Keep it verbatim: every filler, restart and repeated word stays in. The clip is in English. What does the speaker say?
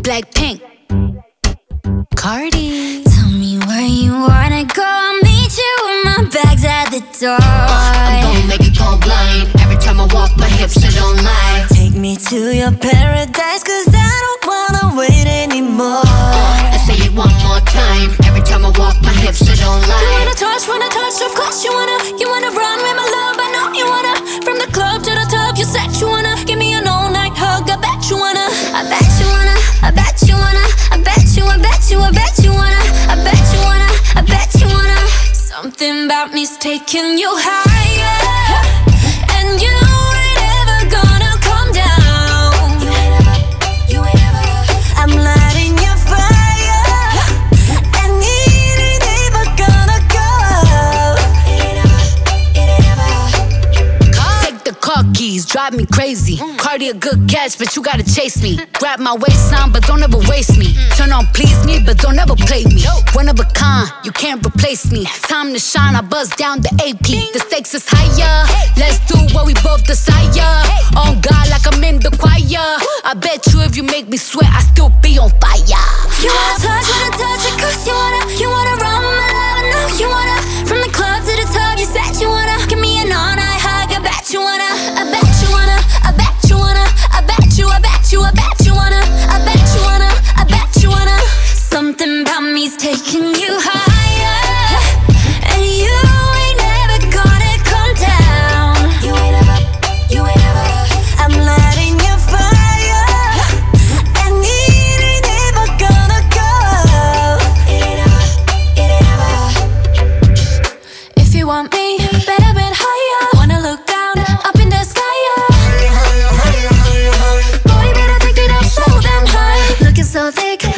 Blackpink, Cardi. Tell me where you wanna go, I'll meet you with my bags at the door. uh, I'm gon' make it go blind. Every time I walk, my hips they don't lie. Take me to your paradise, cause I don't wanna wait anymore. I say it one more time. Every time I walk, my hips they don't lie. You wanna touch, wanna touch, of course you wanna. You wanna run with my love, I know you wanna. From the club to the top, you said you wanna. Give me an all-night hug, I bet you wanna. I bet you wanna, I bet you wanna. I bet you, I bet you, I bet you wanna. I bet you wanna, I bet you wanna. Something about me's taking you higher, and you ain't ever gonna come down. You ain't ever, you ain't ever. I'm lighting your fire, and it ain't ever gonna go out. It ain't ever, it ain't ever. Take the car keys, drive me crazy. Cardi a good catch, but you gotta chase me. Grab my waistline, but don't ever waste me. Turn on please me, but don't ever play me. One of a kind, you can't replace me. Time to shine, I buzz down the A P. The stakes is higher, let's do what we both desire. On God like I'm in the choir. I bet you if you make me sweat, I still be on fire. You wanna touch, wanna touch it, cause you wanna. You wanna run with my love, I know you wanna. From the club to the top, you said you wanna. Give me an all-night hug, I bet you wanna. I bet you wanna, I bet you wanna. I bet you, I bet you, I bet you wanna. I bet you wanna, I bet you wanna. Something about me's taking you higher, and you ain't never gonna come down. You ain't ever, you ain't ever. I'm lighting your fire, and it ain't ever gonna go out. It ain't ever, it ain't ever. If you want me, better bet higher. Wanna look down, up in the sky, yeah. Boy, better take it up so damn high. Looking so thick,